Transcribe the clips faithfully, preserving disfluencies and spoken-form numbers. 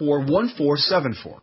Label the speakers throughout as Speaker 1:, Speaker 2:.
Speaker 1: four one four seven four.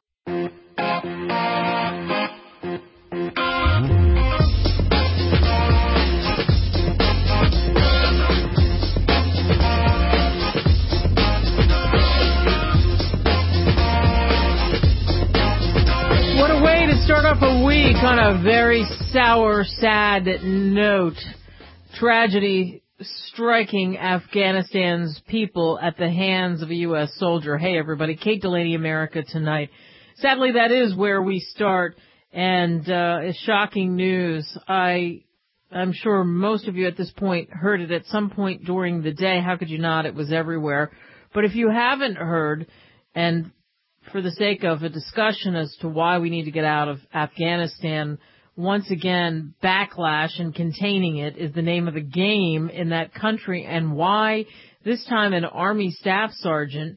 Speaker 2: Start off a week on a very sour, sad note. Tragedy striking Afghanistan's people at the hands of a U S soldier. Hey, everybody. Kate Delaney, America Tonight. Sadly, that is where we start, and uh, it's shocking news. I, I'm sure most of you at this point heard it at some point during the day. How could you not? It was everywhere. But if you haven't heard, and for the sake of a discussion as to why we need to get out of Afghanistan, once again, backlash and containing it is the name of the game in that country, and why this time an Army staff sergeant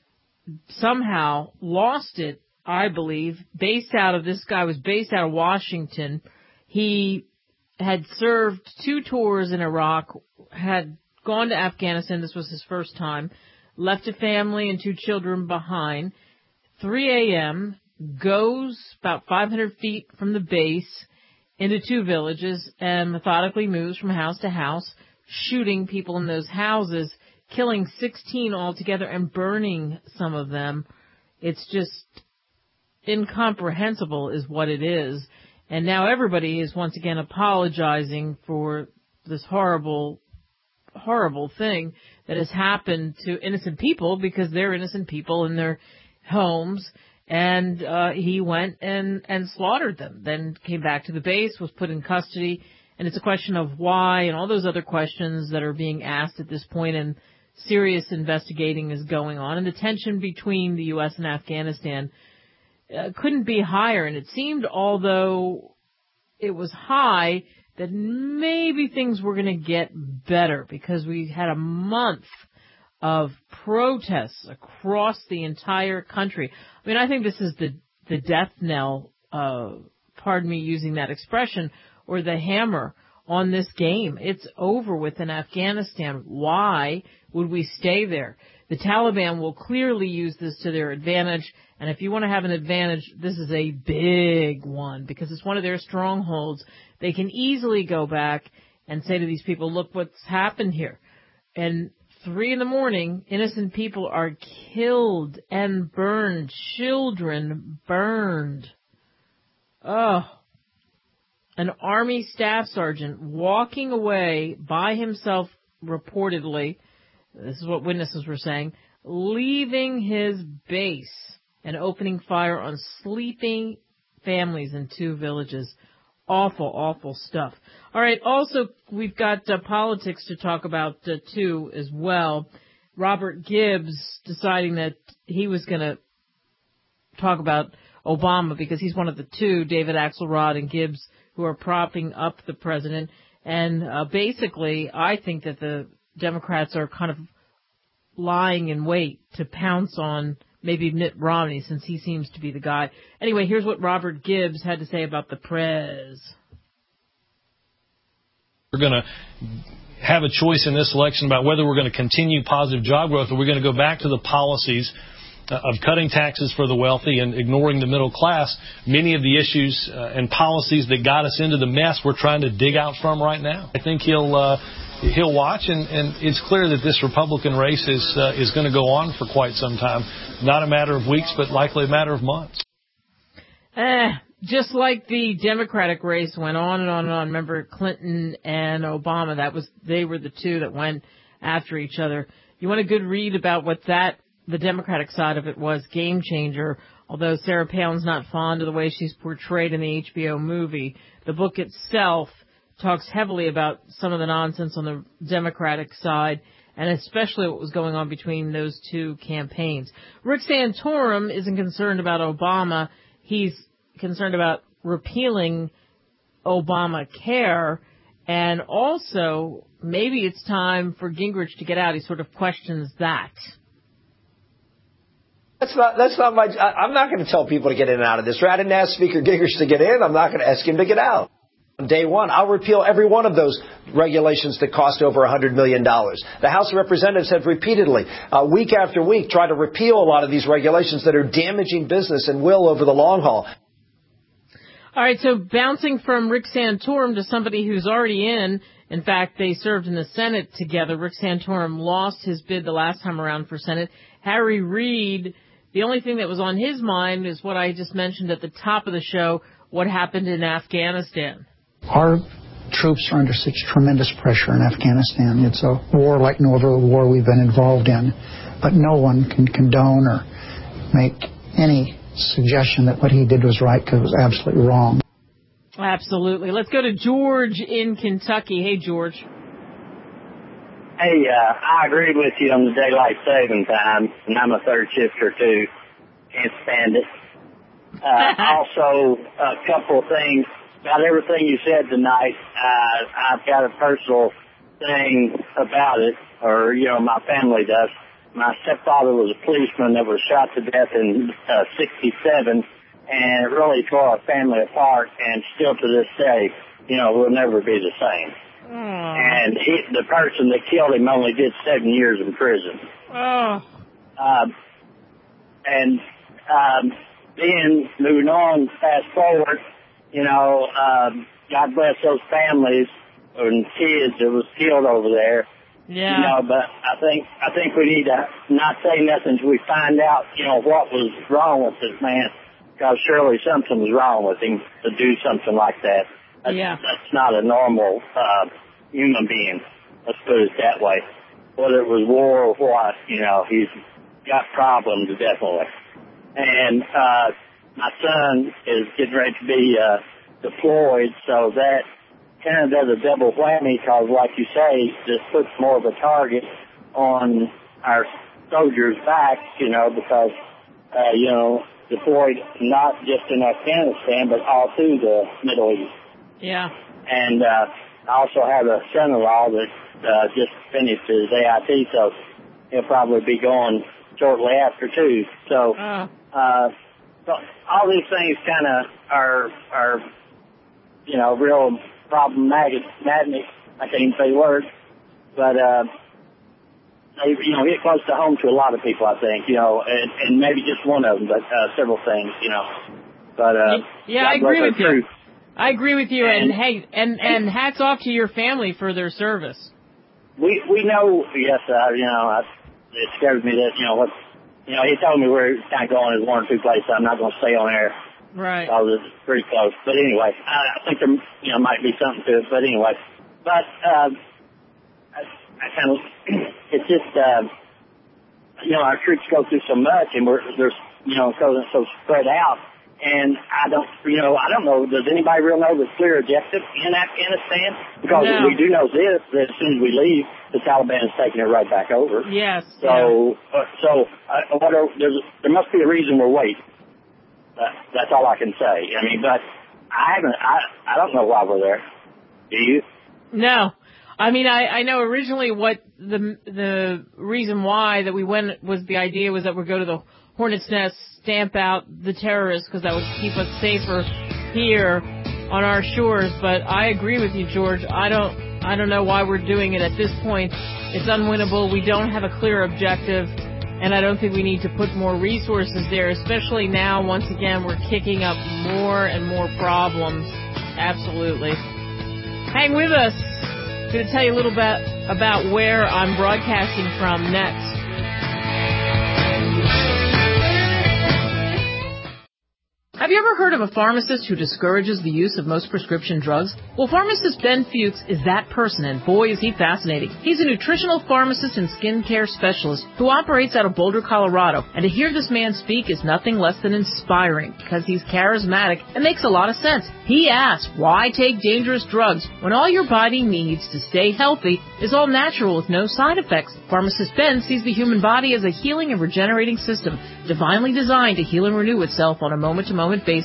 Speaker 2: somehow lost it, I believe, based out of, this guy was based out of Washington. He had served two tours in Iraq, had gone to Afghanistan, this was his first time, left a family and two children behind. three a.m., goes about five hundred feet from the base into two villages and methodically moves from house to house, shooting people in those houses, killing sixteen altogether and burning some of them. It's just incomprehensible is what it is. And now everybody is once again apologizing for this horrible, horrible thing that has happened to innocent people, because they're innocent people in their homes, and uh, he went and, and slaughtered them, then came back to the base, was put in custody, and it's a question of why and all those other questions that are being asked at this point, and serious investigating is going on, and the tension between the U S and Afghanistan uh, couldn't be higher, and it seemed, although it was high, that maybe things were going to get better, because we had a month of protests across the entire country. I mean, I think this is the, the death knell, uh, pardon me using that expression, or the hammer on this game. It's over with in Afghanistan. Why would we stay there? The Taliban will clearly use this to their advantage, and if you want to have an advantage, this is a big one, because it's one of their strongholds. They can easily go back and say to these people, look what's happened here. And Three in the morning, innocent people are killed and burned. Children burned. Oh. An Army staff sergeant walking away by himself, reportedly, this is what witnesses were saying, leaving his base and opening fire on sleeping families in two villages. Awful, awful stuff. All right, also, we've got uh, politics to talk about, uh, too, as well. Robert Gibbs deciding that he was going to talk about Obama, because he's one of the two, David Axelrod and Gibbs, who are propping up the president. And uh, basically, I think that the Democrats are kind of lying in wait to pounce on maybe Mitt Romney, since he seems to be the guy. Anyway, here's what Robert Gibbs had to say about the prez.
Speaker 3: We're going to have a choice in this election about whether we're going to continue positive job growth, or we're going to go back to the policies of cutting taxes for the wealthy and ignoring the middle class. Many of the issues uh, and policies that got us into the mess we're trying to dig out from right now. I think he'll uh, he'll watch, and, and it's clear that this Republican race is uh, is going to go on for quite some time. Not a matter of weeks, but likely a matter of months.
Speaker 2: Eh, just like the Democratic race went on and on and on. Remember Clinton and Obama? That was they were the two that went after each other. You want a good read about what that the Democratic side of it was? Game changer. Although Sarah Palin's not fond of the way she's portrayed in the H B O movie, the book itself talks heavily about some of the nonsense on the Democratic side, and especially what was going on between those two campaigns. Rick Santorum isn't concerned about Obama. He's concerned about repealing Obamacare, and also maybe it's time for Gingrich to get out. He sort of questions that.
Speaker 4: That's not, that's not my, I, I'm not going to tell people to get in and out of this. Rather than ask Speaker Gingrich to get in, I'm not going to ask him to get out.
Speaker 1: Day one, I'll repeal every one of those regulations that cost over one hundred million dollars. The House of Representatives have repeatedly, uh, week after week, tried to repeal a lot of these regulations that are damaging business and will over the long haul.
Speaker 2: All right, so bouncing from Rick Santorum to somebody who's already in, in fact, they served in the Senate together. Rick Santorum lost his bid the last time around for Senate. Harry Reid, the only thing that was on his mind is what I just mentioned at the top of the show, what happened in Afghanistan.
Speaker 4: Our troops are under such tremendous pressure in Afghanistan. It's a war like no other war we've been involved in. But no one can condone or make any suggestion that what he did was right, because it was absolutely wrong.
Speaker 2: Absolutely. Let's go to George in Kentucky. Hey, George.
Speaker 5: Hey, uh, I agree with you on the daylight saving time, and I'm a third shifter too. Can't stand it. Uh, also, a couple of things. About everything you said tonight, uh, I've got a personal thing about it, or, you know, my family does. My stepfather was a policeman that was shot to death in uh, sixty-seven, and it really tore our family apart, and still to this day, you know, we'll never be the same.
Speaker 2: Mm.
Speaker 5: And he, the person that killed him only did seven years in prison.
Speaker 2: Oh.
Speaker 5: Um, and um, then, moving on, fast forward, you know, um, God bless those families and kids that was killed over there.
Speaker 2: Yeah.
Speaker 5: You know, but I think I think we need to not say nothing until we find out, you know, what was wrong with this man. Because surely something was wrong with him to do something like that. That's,
Speaker 2: yeah.
Speaker 5: That's not a normal uh, human being. Let's put it that way. Whether it was war or what, you know, he's got problems, definitely. And uh, my son is getting ready to be uh, deployed, so that kind of does a double whammy because, like you say, this puts more of a target on our soldiers' backs, you know, because, uh, you know, deployed not just in Afghanistan, but all through the Middle East.
Speaker 2: Yeah.
Speaker 5: And uh, I also have a son-in-law that uh, just finished his A I T, so he'll probably be going shortly after, too. So,
Speaker 2: uh.
Speaker 5: uh, so all these things kind of are, are, you know, real problematic. Madness, I can't even say words, but uh, they, you know, hit close to home to a lot of people, I think, you know, and, and maybe just one of them, but uh, several things, you know. But uh,
Speaker 2: yeah, I agree with you. I agree with you, and,
Speaker 5: and
Speaker 2: hey, and, and hats off to your family for their service.
Speaker 5: We we know, yes, uh, you know, I, it scares me that, you know, what, you know, he told me where he's kind of going is one or two places. I'm not going to stay on air.
Speaker 2: Right.
Speaker 5: Because it's pretty close. But anyway, I, I think there, you know, might be something to it. But anyway, but um, I, I kind of, it's just, uh, you know, our troops go through so much, and we're there's, you know, so so spread out. And I don't, you know, I don't know, does anybody really know the clear objective in Afghanistan? Because
Speaker 2: no.
Speaker 5: we do know this, that as soon as we leave, the Taliban is taking it right back over.
Speaker 2: Yes.
Speaker 5: So,
Speaker 2: yeah.
Speaker 5: uh, so uh, what are, there's, there must be a reason we're waiting. Uh, that's all I can say. I mean, but I haven't, I, I don't know why we're there. Do you?
Speaker 2: No. I mean, I, I know originally what the, the reason why that we went was the idea was that we'd go to the Hornet's Nest, stamp out the terrorists because that would keep us safer here on our shores. But I agree with you, George. I don't, I don't know why we're doing it at this point. It's unwinnable. We don't have a clear objective, and I don't think we need to put more resources there, especially now, once again, we're kicking up more and more problems. Absolutely. Hang with us. I'm going to tell you a little bit about where I'm broadcasting from next. Have you ever heard of a pharmacist who discourages the use of most prescription drugs? Well, pharmacist Ben Fuchs is that person, and boy, is he fascinating. He's a nutritional pharmacist and skincare specialist who operates out of Boulder, Colorado. And to hear this man speak is nothing less than inspiring, because he's charismatic and makes a lot of sense. He asks, why take dangerous drugs when all your body needs to stay healthy is all natural with no side effects? Pharmacist Ben sees the human body as a healing and regenerating system, divinely designed to heal and renew itself on a moment-to-moment basis.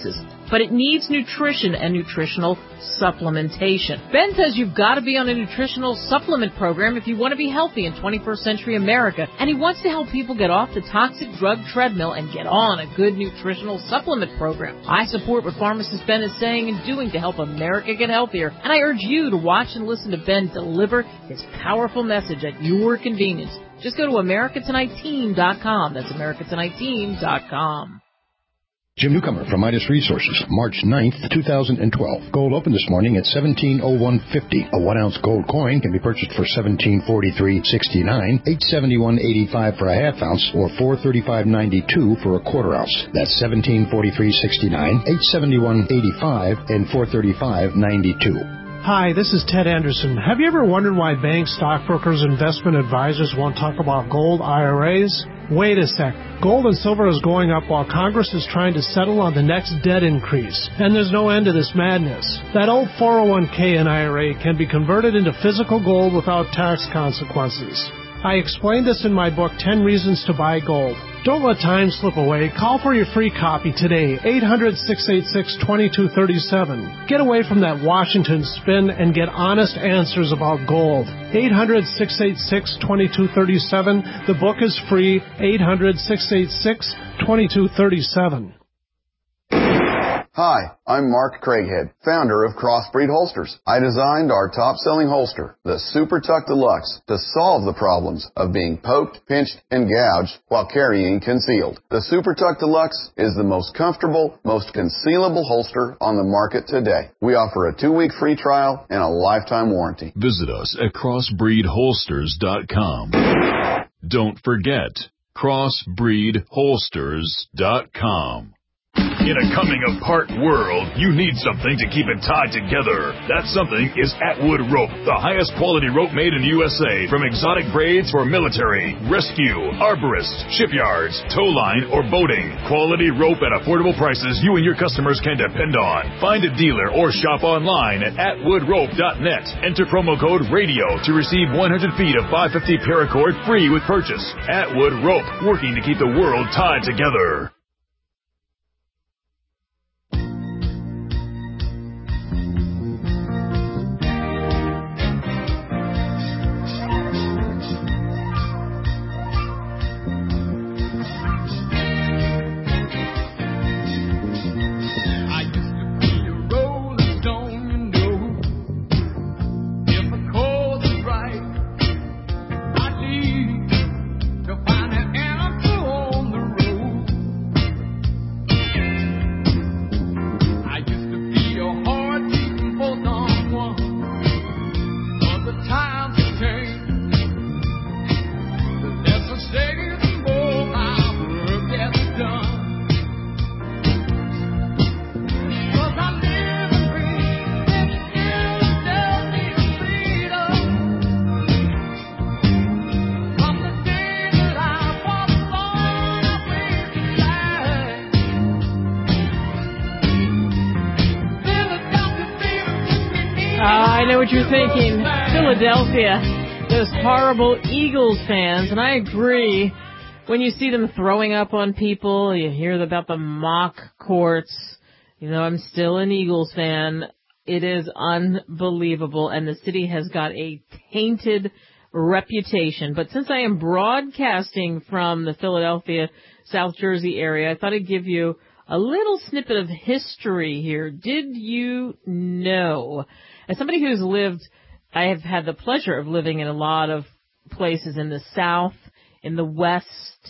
Speaker 2: but it needs nutrition and nutritional supplementation. Ben says you've got to be on a nutritional supplement program if you want to be healthy in twenty-first century America, and he wants to help people get off the toxic drug treadmill and get on a good nutritional supplement program. I support what pharmacist Ben is saying and doing to help America get healthier, and I urge you to watch and listen to Ben deliver his powerful message at your convenience. Just go to America Tonight Team dot com. That's America Tonight Team dot com.
Speaker 6: Jim Newcomer from Midas Resources, March ninth, two thousand twelve. Gold opened this morning at seventeen oh one fifty. A one-ounce gold coin can be purchased for seventeen forty-three sixty-nine, eight seventy-one eighty-five for a half ounce, or four thirty-five ninety-two for a quarter ounce. That's seventeen forty-three sixty-nine, eight seventy-one eighty-five, and four thirty-five ninety-two.
Speaker 7: Hi, this is Ted Anderson. Have you ever wondered why banks, stockbrokers, investment advisors won't talk about gold I R As? Wait a sec. Gold and silver is going up while Congress is trying to settle on the next debt increase. And there's no end to this madness. That old four oh one k and I R A can be converted into physical gold without tax consequences. I explained this in my book, ten Reasons to Buy Gold. Don't let time slip away. Call for your free copy today, eight hundred, six eight six, two two three seven. Get away from that Washington spin and get honest answers about gold. eight hundred, six eight six, two two three seven. The book is free, eight hundred, six eight six, two two three seven.
Speaker 8: Hi, I'm Mark Craighead, founder of Crossbreed Holsters. I designed our top-selling holster, the Super Tuck Deluxe, to solve the problems of being poked, pinched, and gouged while carrying concealed. The Super Tuck Deluxe is the most comfortable, most concealable holster on the market today. We offer a two-week free trial and a lifetime warranty.
Speaker 9: Visit us at crossbreed holsters dot com. Don't forget, crossbreed holsters dot com. In a coming-apart world, you need something to keep it tied together. That something is Atwood Rope, the highest quality rope made in the U S A, from exotic braids for military, rescue, arborists, shipyards, tow line, or boating. Quality rope at affordable prices you and your customers can depend on. Find a dealer or shop online at atwood rope dot net. Enter promo code RADIO to receive one hundred feet of five fifty paracord free with purchase. Atwood Rope, working to keep the world tied together.
Speaker 2: What you're thinking, Philadelphia, those horrible Eagles fans, and I agree. When you see them throwing up on people, you hear about the mock courts. You know, I'm still an Eagles fan. It is unbelievable, and the city has got a tainted reputation. But since I am broadcasting from the Philadelphia, South Jersey area, I thought I'd give you a little snippet of history here. Did you know? As somebody who's lived, I have had the pleasure of living in a lot of places in the South, in the West,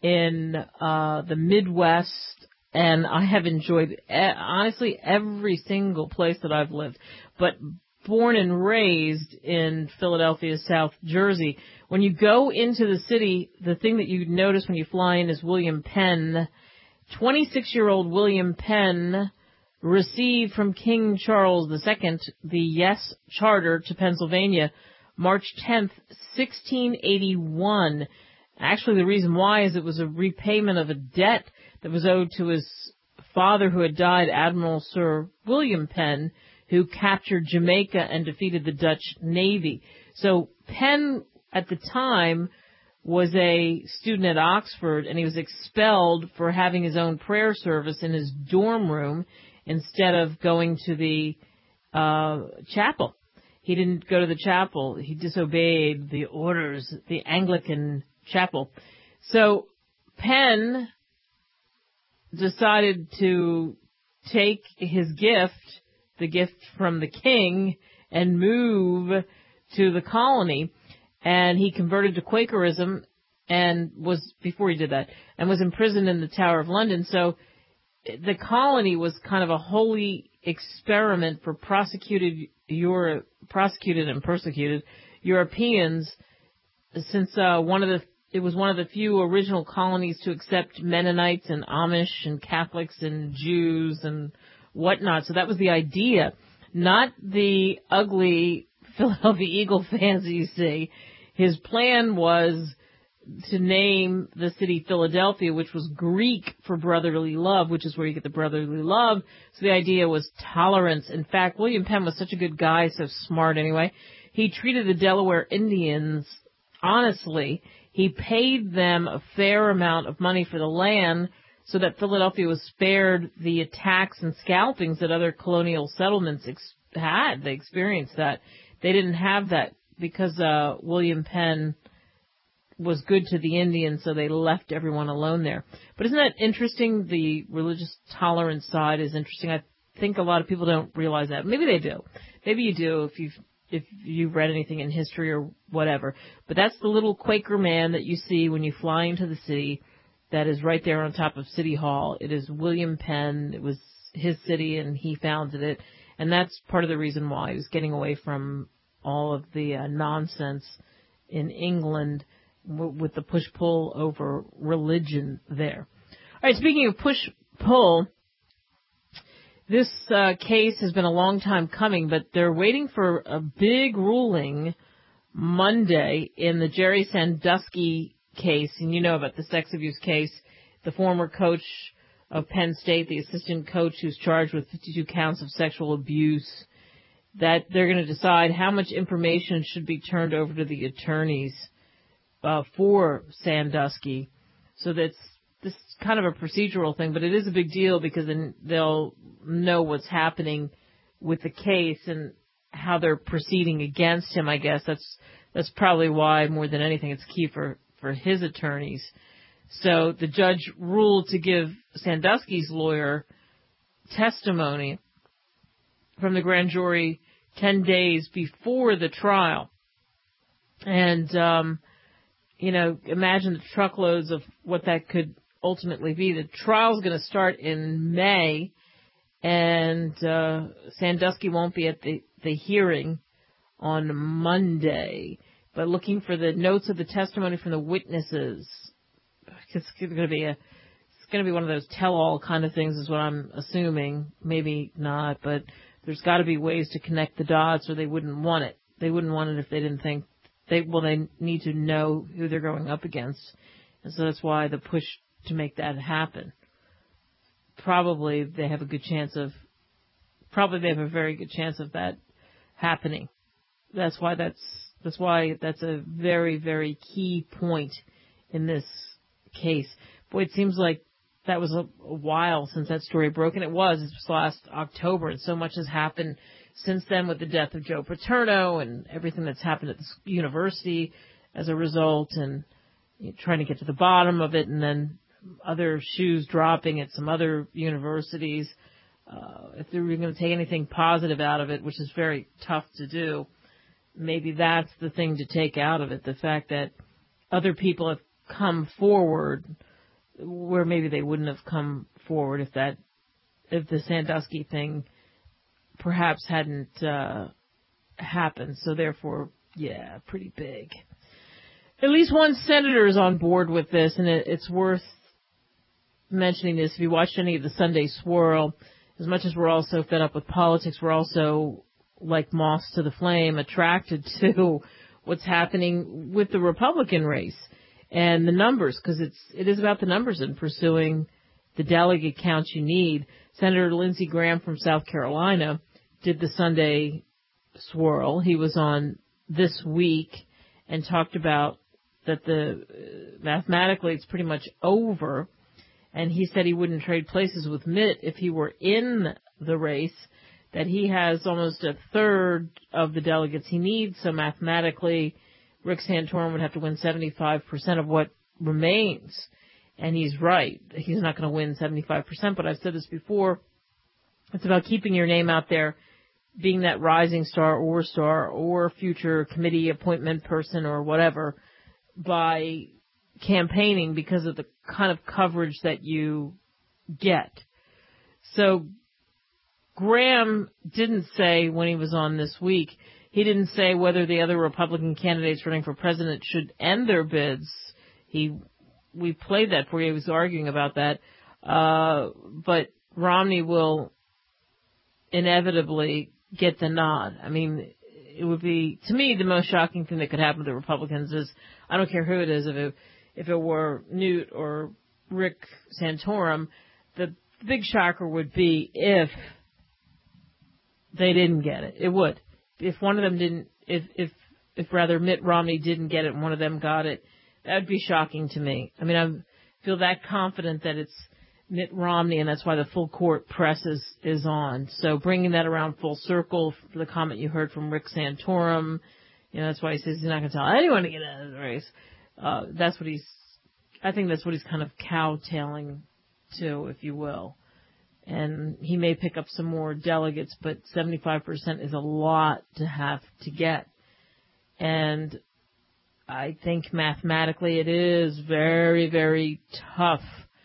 Speaker 2: in uh, the Midwest, and I have enjoyed, honestly, every single place that I've lived. But born and raised in Philadelphia, South Jersey, when you go into the city, the thing that you notice when you fly in is William Penn. twenty-six-year-old William Penn received from King Charles the Second the Yes Charter to Pennsylvania March tenth, sixteen eighty-one. Actually, the reason why is it was a repayment of a debt that was owed to his father who had died, Admiral Sir William Penn, who captured Jamaica and defeated the Dutch Navy. So Penn, at the time, was a student at Oxford, and he was expelled for having his own prayer service in his dorm room. instead of going to the uh, chapel. He didn't go to the chapel. He disobeyed the orders, the Anglican chapel. So Penn decided to take his gift, the gift from the king, and move to the colony. And he converted to Quakerism and was, before he did that, and was imprisoned in the Tower of London. So the colony was kind of a holy experiment for prosecuted Euro, prosecuted and persecuted Europeans, since uh, one of the it was one of the few original colonies to accept Mennonites and Amish and Catholics and Jews and whatnot. So that was the idea, not the ugly Philadelphia Eagle fans you see. His plan was to name the city Philadelphia, which was Greek for brotherly love, which is where you get the brotherly love. So the idea was tolerance. In fact, William Penn was such a good guy, so smart anyway. He treated the Delaware Indians honestly. He paid them a fair amount of money for the land so that Philadelphia was spared the attacks and scalpings that other colonial settlements ex- had. They experienced that. They didn't have that because uh, William Penn was good to the Indians, so they left everyone alone there. But isn't that interesting? The religious tolerance side is interesting. I think a lot of people don't realize that. Maybe they do. Maybe you do if you've if you've read anything in history or whatever. But that's the little Quaker man that you see when you fly into the city that is right there on top of City Hall. It is William Penn. It was his city, and he founded it. And that's part of the reason why he was getting away from all of the uh, nonsense in England w- with the push-pull over religion there. All right, speaking of push-pull, this uh, case has been a long time coming, but they're waiting for a big ruling Monday in the Jerry Sandusky case. And you know about the sex abuse case, the former coach of Penn State, the assistant coach who's charged with fifty-two counts of sexual abuse, that they're going to decide how much information should be turned over to the attorneys uh, for Sandusky. So that's this is kind of a procedural thing, but it is a big deal because then they'll know what's happening with the case and how they're proceeding against him, I guess. That's that's probably why, more than anything, it's key for, for his attorneys. So the judge ruled to give Sandusky's lawyer testimony from the grand jury ten days before the trial. And, um, you know, imagine the truckloads of what that could ultimately be. The trial's going to start in May, and uh, Sandusky won't be at the, the hearing on Monday. But looking for the notes of the testimony from the witnesses, it's going to be a, it's going to be one of those tell-all kind of things, is what I'm assuming. Maybe not, but there's got to be ways to connect the dots, or they wouldn't want it. They wouldn't want it if they didn't think they. Well, they need to know who they're going up against, and so that's why the push to make that happen. Probably they have a good chance of. Probably they have a very good chance of that happening. That's why that's that's why that's a very very key point in this case. Boy, it seems like that was a, a while since that story broke, and it was. It was last October, and so much has happened since then with the death of Joe Paterno and everything that's happened at the university as a result, and you know, trying to get to the bottom of it, and then other shoes dropping at some other universities. Uh, if they were going to take anything positive out of it, which is very tough to do, maybe that's the thing to take out of it, the fact that other people have come forward where maybe they wouldn't have come forward if that, if the Sandusky thing perhaps hadn't uh, happened. So therefore, yeah, pretty big. At least one senator is on board with this, and it, it's worth mentioning this. If you watched any of the Sunday Swirl, as much as we're all so fed up with politics, we're also, like moths to the flame, attracted to what's happening with the Republican race and the numbers, because it's it is about the numbers and pursuing the delegate counts you need. Senator Lindsey Graham from South Carolina did the Sunday Swirl. He was on This Week and talked about that the uh, mathematically it's pretty much over. And he said he wouldn't trade places with Mitt if he were in the race, that he has almost a third of the delegates he needs. So mathematically, Rick Santorum would have to win seventy-five percent of what remains. And he's right. He's not going to win seventy-five percent, but I've said this before. It's about keeping your name out there, being that rising star or star or future committee appointment person or whatever, by campaigning because of the kind of coverage that you get. So Graham didn't say when he was on this week, he didn't say whether the other Republican candidates running for president should end their bids. He, we played that for you. He was arguing about that. Uh, but Romney will inevitably get the nod. I mean, it would be, to me, the most shocking thing that could happen to the Republicans is, I don't care who it is, if it, if it were Newt or Rick Santorum, the big shocker would be if they didn't get it. It would. If one of them didn't, if, if, if rather Mitt Romney didn't get it and one of them got it, that would be shocking to me. I mean, I feel that confident that it's Mitt Romney, and that's why the full court press is, is on. So bringing that around full circle, for the comment you heard from Rick Santorum, you know, that's why he says he's not going to tell anyone to get out of the race. Uh, that's what he's, I think that's what he's kind of cowtailing to, if you will. And he may pick up some more delegates, but seventy-five percent is a lot to have to get. And I think mathematically it is very, very tough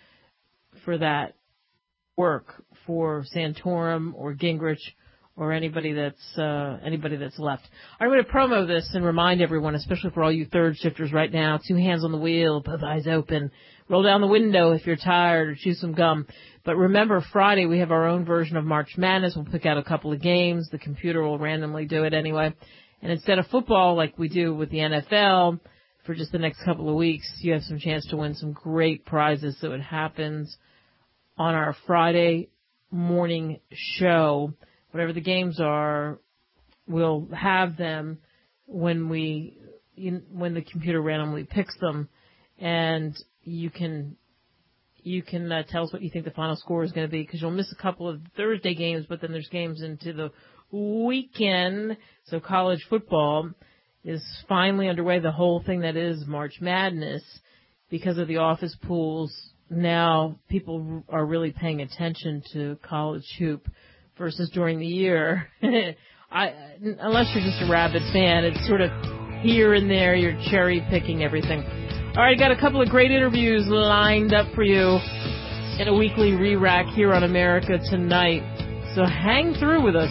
Speaker 2: for that work for Santorum or Gingrich or anybody that's uh, anybody that's left. I'm going to promo this and remind everyone, especially for all you third shifters right now, two hands on the wheel, both eyes open, roll down the window if you're tired or chew some gum. But remember, Friday we have our own version of March Madness. We'll pick out a couple of games. The computer will randomly do it anyway. And instead of football like we do with the N F L for just the next couple of weeks, you have some chance to win some great prizes. So it happens on our Friday morning show. Whatever the games are, we'll have them when we, when the computer randomly picks them, and you can, you can uh, tell us what you think the final score is going to be, because you'll miss a couple of Thursday games, but then there's games into the weekend. So college football is finally underway. The whole thing that is March Madness, because of the office pools. Now people are really paying attention to college hoop versus during the year. I, unless you're just a rabid fan, it's sort of here and there, you're cherry picking everything. All right, got a couple of great interviews lined up for you in a weekly re-rack here on America Tonight. So hang through with us.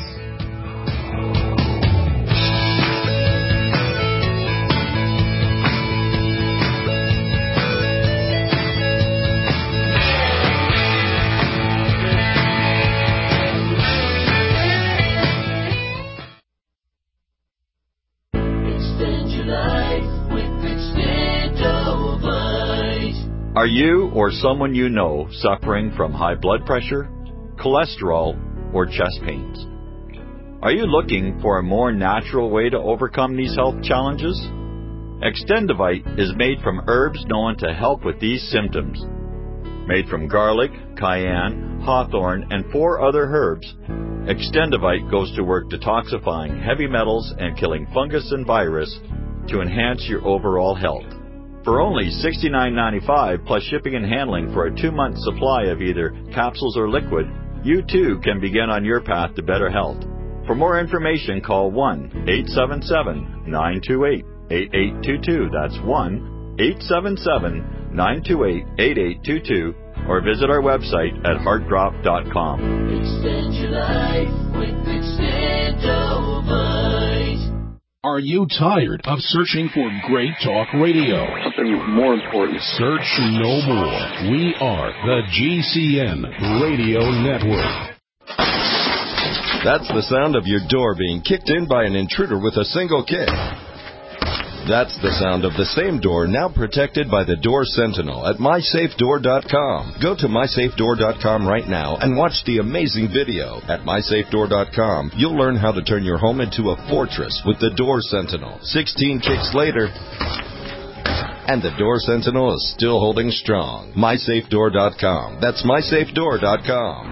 Speaker 10: Are you or someone you know suffering from high blood pressure, cholesterol, or chest pains? Are you looking for a more natural way to overcome these health challenges? Extendivite is made from herbs known to help with these symptoms. Made from garlic, cayenne, hawthorn, and four other herbs, Extendivite goes to work detoxifying heavy metals and killing fungus and virus to enhance your overall health. For only sixty-nine ninety-five plus shipping and handling for a two-month supply of either capsules or liquid, you too can begin on your path to better health. For more information, call one eight seven seven, nine two eight, eight eight two two. That's one eight seven seven, nine two eight, eight eight two two, or visit our website at heart drop dot com.
Speaker 11: Extend your life with Extendivite.
Speaker 12: Are you tired of searching for great talk radio?
Speaker 13: Something more important.
Speaker 12: Search no more. We are the G C N Radio Network.
Speaker 14: That's the sound of your door being kicked in by an intruder with a single kick. That's the sound of the same door now protected by the Door Sentinel at my safe door dot com. Go to my safe door dot com right now and watch the amazing video. At my safe door dot com, you'll learn how to turn your home into a fortress with the Door Sentinel. sixteen kicks later, and the Door Sentinel is still holding strong. my safe door dot com. That's my safe door dot com.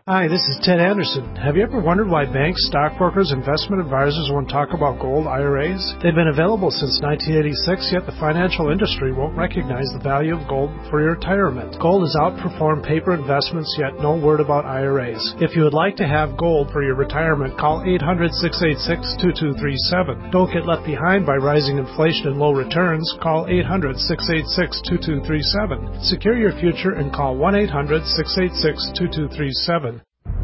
Speaker 7: Hi, this is Ted Anderson. Have you ever wondered why banks, stockbrokers, investment advisors won't talk about gold I R As? They've been available since nineteen eighty-six, yet the financial industry won't recognize the value of gold for your retirement. Gold has outperformed paper investments, yet no word about I R As. If you would like to have gold for your retirement, call eight hundred, six eight six, two two three seven. Don't get left behind by rising inflation and low returns. Call eight hundred, six eight six, two two three seven. Secure your future and call one eight hundred, six eight six, two two three seven.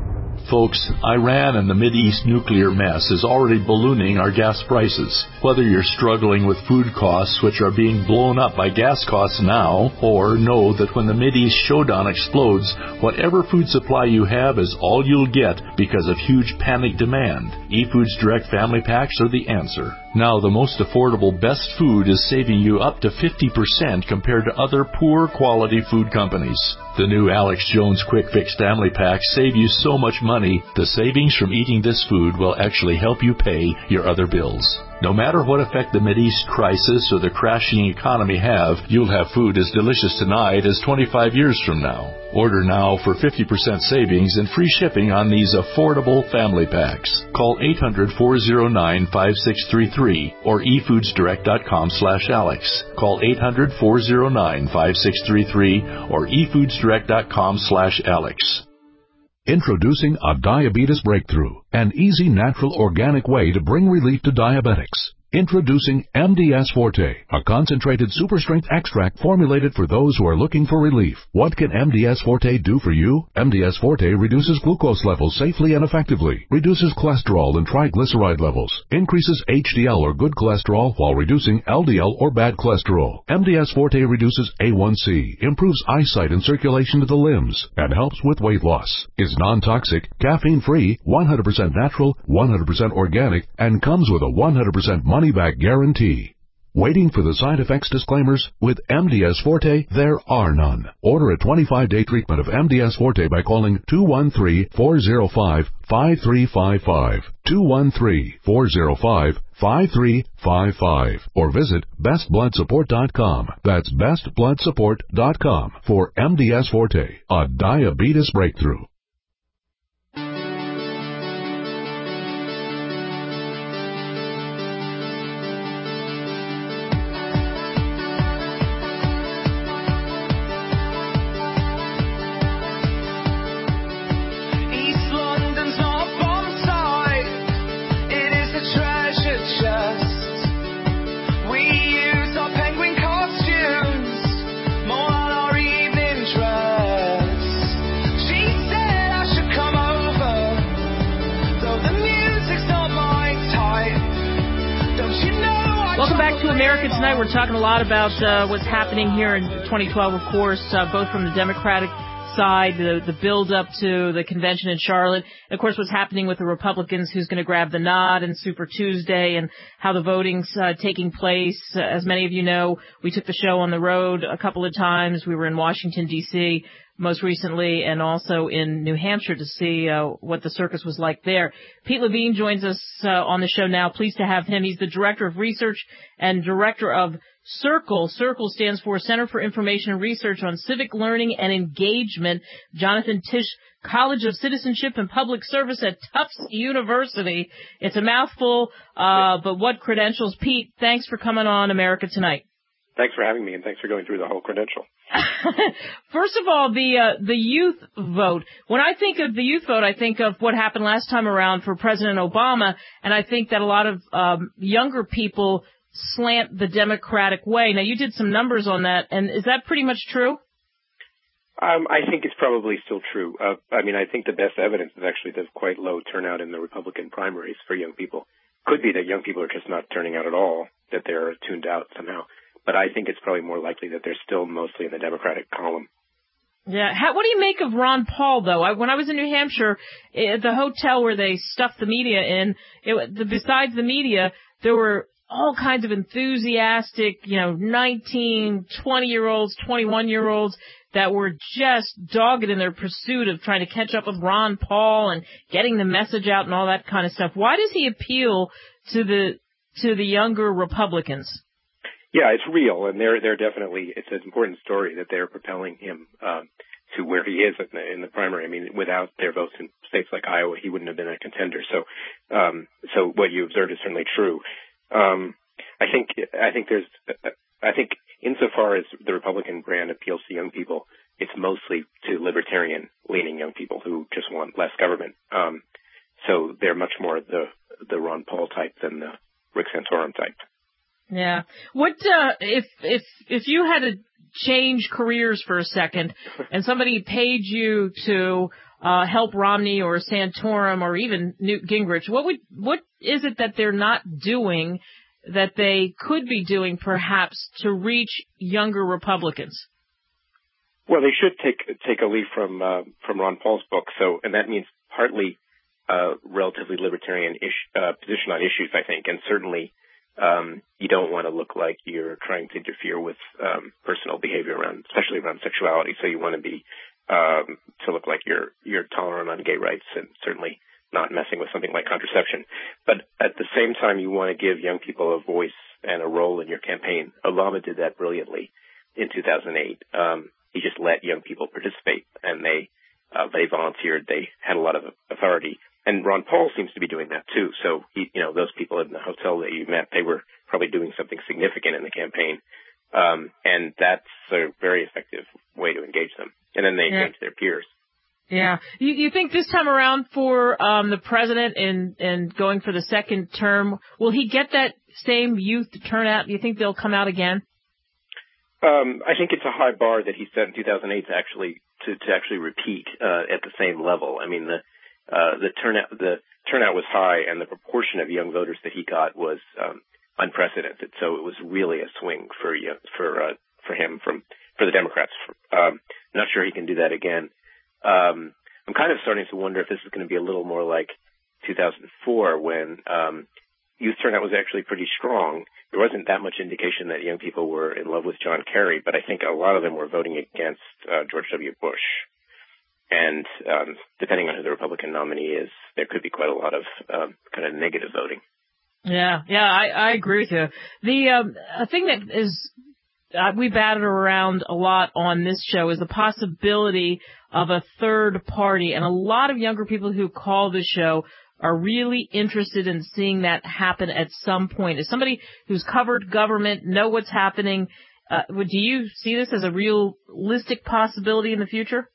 Speaker 13: Folks, Iran and the Mideast nuclear mess is already ballooning our gas prices. Whether you're struggling with food costs, which are being blown up by gas costs now, or know that when the Mideast showdown explodes, whatever food supply you have is all you'll get because of huge panic demand. eFoods Direct Family Packs are the answer. Now, the most affordable best food is saving you up to fifty percent compared to other poor quality food companies. The new Alex Jones Quick Fix Family Packs save you so much money, the savings from eating this food will actually help you pay your other bills. No matter what effect the Mideast crisis or the crashing economy have, you'll have food as delicious tonight as twenty-five years from now. Order now for fifty percent savings and free shipping on these affordable family packs. Call eight hundred, four oh nine, five six three three or e foods direct dot com slash Alex. Call eight hundred, four oh nine, five six three three or e foods direct dot com slash Alex.
Speaker 12: Introducing a diabetes breakthrough, an easy, natural, organic way to bring relief to diabetics. Introducing M D S Forte, a concentrated super-strength extract formulated for those who are looking for relief. What can M D S Forte do for you? M D S Forte reduces glucose levels safely and effectively, reduces cholesterol and triglyceride levels, increases H D L or good cholesterol while reducing L D L or bad cholesterol. M D S Forte reduces A one C, improves eyesight and circulation to the limbs, and helps with weight loss. Is non-toxic, caffeine-free, one hundred percent natural, one hundred percent organic, and comes with a one hundred percent money money-back guarantee. Waiting for the side effects disclaimers? With M D S Forte, there are none. Order a twenty-five day treatment of M D S Forte by calling two one three, four oh five, five three five five, two one three, four oh five, five three five five, or visit best blood support dot com. That's best blood support dot com for M D S Forte, a diabetes breakthrough.
Speaker 2: America Tonight, we're talking a lot about uh, what's happening here in twenty twelve, of course, uh, both from the Democratic side, the, the build-up to the convention in Charlotte, and, of course, what's happening with the Republicans, who's going to grab the nod in Super Tuesday, and how the voting's uh, taking place. Uh, as many of you know, we took the show on the road a couple of times. We were in Washington, D C most recently, and also in New Hampshire to see uh, what the circus was like there. Pete Levine joins us uh, on the show now. Pleased to have him. He's the Director of Research and Director of CIRCLE. CIRCLE stands for Center for Information and Research on Civic Learning and Engagement. Jonathan Tisch, College of Citizenship and Public Service at Tufts University. It's a mouthful, uh, but what credentials? Pete, thanks for coming on America Tonight.
Speaker 15: Thanks for having me, and thanks for going through the whole credential.
Speaker 2: First of all, the uh, the youth vote. When I think of the youth vote, I think of what happened last time around for President Obama, and I think that a lot of um, younger people slant the Democratic way. Now, you did some numbers on that, and is that pretty much true?
Speaker 15: Um, I think it's probably still true. Uh, I mean, I think the best evidence is actually there's quite low turnout in the Republican primaries for young people. Could be that young people are just not turning out at all, that they're tuned out somehow. But I think it's probably more likely that they're still mostly in the Democratic column.
Speaker 2: Yeah. How, what do you make of Ron Paul, though? I, when I was in New Hampshire, at the hotel where they stuffed the media in, it, the, besides the media, there were all kinds of enthusiastic, you know, nineteen, twenty-year-olds, twenty-one-year-olds that were just dogged in their pursuit of trying to catch up with Ron Paul and getting the message out and all that kind of stuff. Why does he appeal to the to the younger Republicans?
Speaker 15: Yeah, it's real, and they're they're definitely it's an important story that they're propelling him. Um, to where he is in the, in the primary. I mean, without their votes in states like Iowa, he wouldn't have been a contender. So, um, so what you observed is certainly true. Um, I think, I think there's, I think insofar as the Republican brand appeals to young people, it's mostly to libertarian-leaning young people who just want less government. Um, so they're much more the the Ron Paul type than the Rick Santorum type.
Speaker 2: Yeah. What uh, if if if you had to change careers for a second, and somebody paid you to uh, help Romney or Santorum or even Newt Gingrich? What would what is it that they're not doing that they could be doing, perhaps, to reach younger Republicans?
Speaker 15: Well, they should take take a leaf from uh, from Ron Paul's book. So, and that means partly uh, relatively libertarian ish, uh, position on issues, I think, and certainly um, you don't want to look like you're trying to interfere with um, personal behavior around, especially around sexuality. So you want to be um, to look like you're you're tolerant on gay rights and certainly not messing with something like contraception. But at the same time, you want to give young people a voice and a role in your campaign. Obama did that brilliantly in two thousand eight. Um, He just let young people participate, and they uh, they volunteered. They had a lot of authority, and Ron Paul seems to be doing that too. So, he, you know, those people in the hotel that you met, they were probably doing something significant in the campaign, um, and that's a very effective way to engage them. And then they
Speaker 2: Yeah.
Speaker 15: engage their peers.
Speaker 2: Yeah. You, you think this time around for um, the president and and going for the second term, will he get that same youth turnout? Do you think they'll come out again?
Speaker 15: Um, I think it's a high bar that he set in two thousand eight to actually to, to actually repeat uh, at the same level. I mean, the uh, the turnout the turnout was high, and the proportion of young voters that he got was um, unprecedented. So it was really a swing for you for uh, for him from for the Democrats. Um, not sure he can do that again. Um, I'm kind of starting to wonder if this is going to be a little more like two thousand four when um, youth turnout was actually pretty strong. There wasn't that much indication that young people were in love with John Kerry, but I think a lot of them were voting against uh, George W. Bush. And um, depending on who the Republican nominee is, there could be quite a lot of um, kind of negative voting.
Speaker 2: Yeah, yeah, I, I agree with you. The um, a thing that is uh, we batted around a lot on this show is the possibility of a third party, and a lot of younger people who call the show are really interested in seeing that happen at some point. As somebody who's covered government, know what's happening, uh, do you see this as a realistic possibility in the future?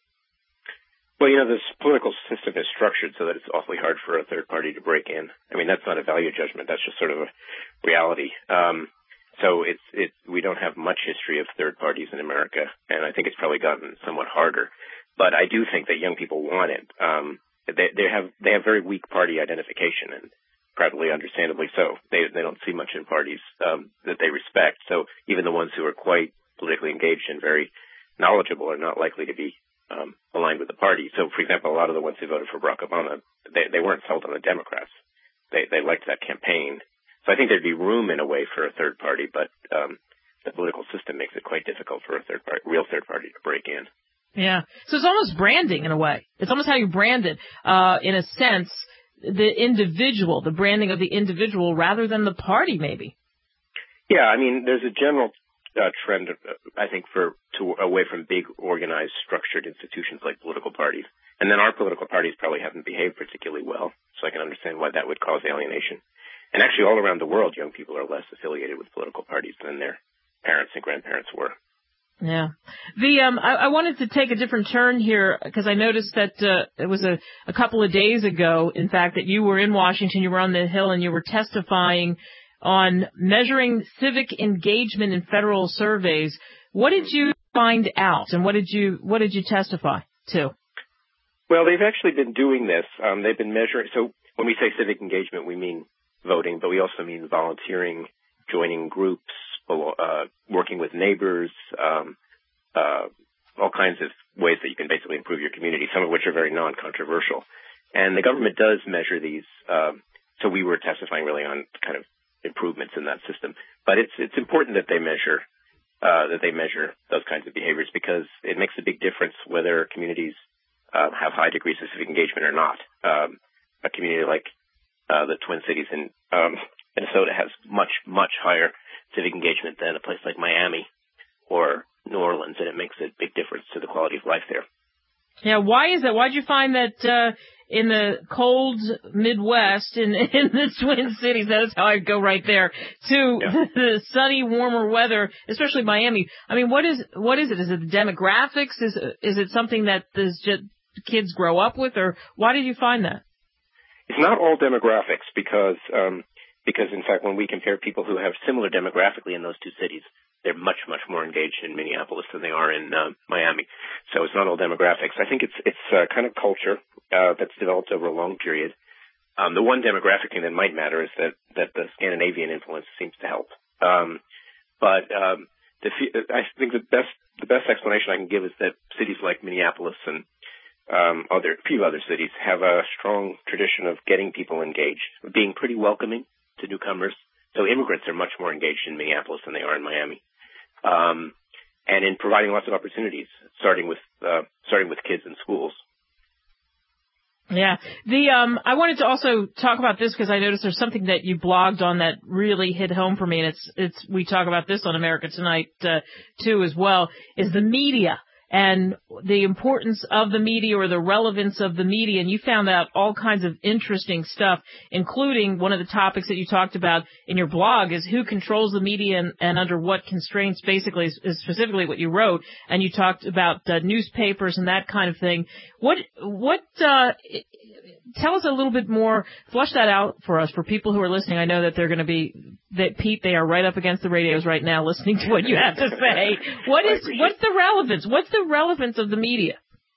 Speaker 15: Well, you know, this political system is structured so that it's awfully hard for a third party to break in. I mean, that's not a value judgment. That's just sort of a reality. Um, so it's, it's, we don't have much history of third parties in America, and I think it's probably gotten somewhat harder. But I do think that young people want it. Um, They, they have they have very weak party identification, and probably understandably so. They they don't see much in parties um, that they respect. So even the ones who are quite politically engaged and very knowledgeable are not likely to be um, aligned with the party. So, for example, a lot of the ones who voted for Barack Obama, they they weren't sold on the Democrats. They they liked that campaign. So I think there'd be room in a way for a third party, but um, the political system makes it quite difficult for a third party, real third party to break in.
Speaker 2: Yeah. So it's almost branding in a way. It's almost how you brand it, uh, in a sense, the individual, the branding of the individual rather than the party, maybe.
Speaker 15: Yeah, I mean, there's a general uh, trend, uh, I think, for to away from big, organized, structured institutions like political parties. And then our political parties probably haven't behaved particularly well, so I can understand why that would cause alienation. And actually, all around the world, young people are less affiliated with political parties than their parents and grandparents were.
Speaker 2: Yeah. The um I, I wanted to take a different turn here because I noticed that uh, it was a, a couple of days ago, in fact, that you were in Washington, you were on the Hill, and you were testifying on measuring civic engagement in federal surveys. What did you find out, and what did you what did you testify to?
Speaker 15: Well, they've actually been doing this. Um, they've been measuring. So when we say civic engagement, we mean voting, but we also mean volunteering, joining groups, uh, working with neighbors, um, uh, all kinds of ways that you can basically improve your community, some of which are very non-controversial. And the government does measure these. Um, so we were testifying really on kind of improvements in that system. But it's it's important that they measure uh, that they measure those kinds of behaviors because it makes a big difference whether communities uh, have high degrees of civic engagement or not. Um, a community like uh, the Twin Cities in um, Minnesota has much, much higher civic engagement than a place like Miami or New Orleans, and it makes a big difference to the quality of life there.
Speaker 2: Yeah, why is that? Why did you find that uh, in the cold Midwest, in, in the Twin Cities, that's how I go right there, to yeah. the, the sunny, warmer weather, especially Miami? I mean, what is what is it? Is it the demographics? Is is it something that the kids grow up with, or why did you find that?
Speaker 15: It's not all demographics because, um, because in fact, when we compare people who have similar demographically in those two cities, they're much, much more engaged in Minneapolis than they are in uh, Miami. So it's not all demographics. I think it's it's uh, kind of culture uh, that's developed over a long period. Um, the one demographic thing that might matter is that, that the Scandinavian influence seems to help. Um, but um, the, I think the best the best explanation I can give is that cities like Minneapolis and um, other few other cities have a strong tradition of getting people engaged, being pretty welcoming to newcomers. So immigrants are much more engaged in Minneapolis than they are in Miami. Um, and in providing lots of opportunities, starting with uh, starting with kids in schools.
Speaker 2: Yeah, the um, I wanted to also talk about this because I noticed there's something that you blogged on that really hit home for me, and it's it's we talk about this on America Tonight uh, too as well. Is the media and the importance of the media or the relevance of the media. And you found out all kinds of interesting stuff, including one of the topics that you talked about in your blog is who controls the media and, and under what constraints, basically, is, is specifically what you wrote. And you talked about uh, newspapers and that kind of thing. What, what, uh, tell us a little bit more, flush that out for us, for people who are listening. I know that they're going to be, that Pete, they are right up against the radios right now listening to what you have to say. What is, what's the relevance? What's the relevance of the media?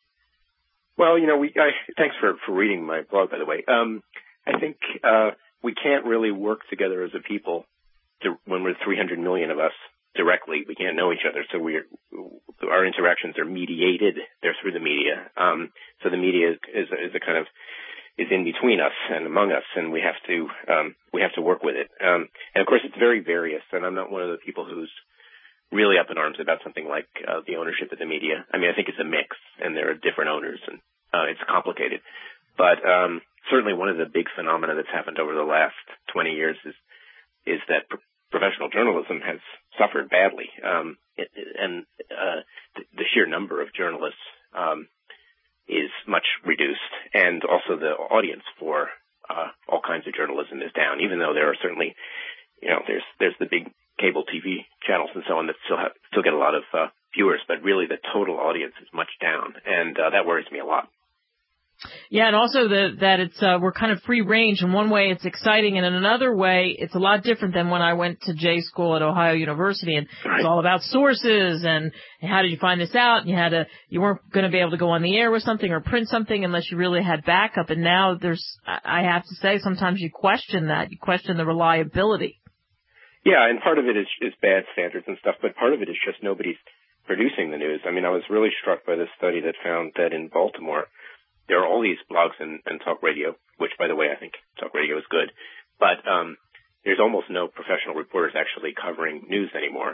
Speaker 15: Well, you know, we, I, thanks for, for reading my blog, by the way. Um, I think, uh, we can't really work together as a people to, when we're three hundred million of us directly. We can't know each other. So we're, our interactions are mediated. They're through the media. Um, so the media is, is, is a kind of, is in between us and among us, and we have to um, we have to work with it. Um, and of course, it's very various. And I'm not one of the people who's really up in arms about something like uh, the ownership of the media. I mean, I think it's a mix, and there are different owners, and uh, it's complicated. But um, certainly, one of the big phenomena that's happened over the last twenty years is is that pro- professional journalism has suffered badly, um, it, and uh, the, the sheer number of journalists Um, is much reduced, and also the audience for uh, all kinds of journalism is down, even though there are certainly, you know, there's there's the big cable T V channels and so on that still have, still get a lot of uh, viewers, but really the total audience is much down, and uh, that worries me a lot.
Speaker 2: Yeah, and also the, that it's uh, we're kind of free range. In one way, it's exciting, and in another way, it's a lot different than when I went to J school at Ohio University, and right. It's all about sources and how did you find this out. And you had to, you weren't going to be able to go on the air with something or print something unless you really had backup. And now there's, I have to say, sometimes you question that, you question the reliability.
Speaker 15: Yeah, and part of it is, is bad standards and stuff, but part of it is just nobody's producing the news. I mean, I was really struck by this study that found that in Baltimore, there are all these blogs and, and talk radio, which, by the way, I think talk radio is good. But um, there's almost no professional reporters actually covering news anymore.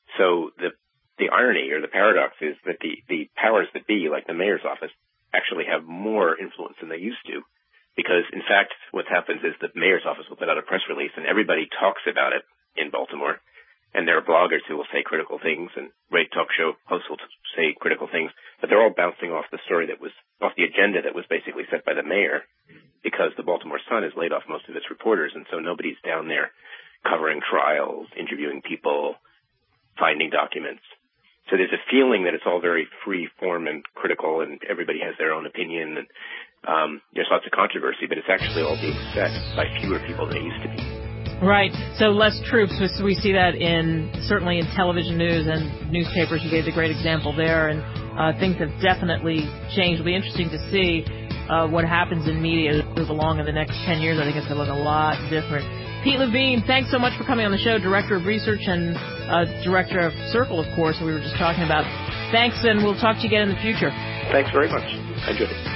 Speaker 15: So the the irony or the paradox is that the, the powers that be, like the mayor's office, actually have more influence than they used to. Because, in fact, what happens is the mayor's office will put out a press release, and everybody talks about it in Baltimore. And there are bloggers who will say critical things, and great talk show hosts will say critical things, but they're all bouncing off the story that was, off the agenda that was basically set by the mayor, because the Baltimore Sun has laid off most of its reporters, and so nobody's down there covering trials, interviewing people, finding documents. So there's a feeling that it's all very free form and critical, and everybody has their own opinion, and um, there's lots of controversy, but it's actually all being set by fewer people than it used to be.
Speaker 2: Right. So less troops. We see that in certainly in television news and newspapers. You gave the great example there, and uh, things have definitely changed. It'll be interesting to see uh, what happens in media as we move along in the next ten years. I think it's going to look a lot different. Pete Levine, thanks so much for coming on the show. Director of Research and uh, Director of Circle, of course, we were just talking about. Thanks, and we'll talk to you again in the future.
Speaker 15: Thanks very much. I enjoyed it.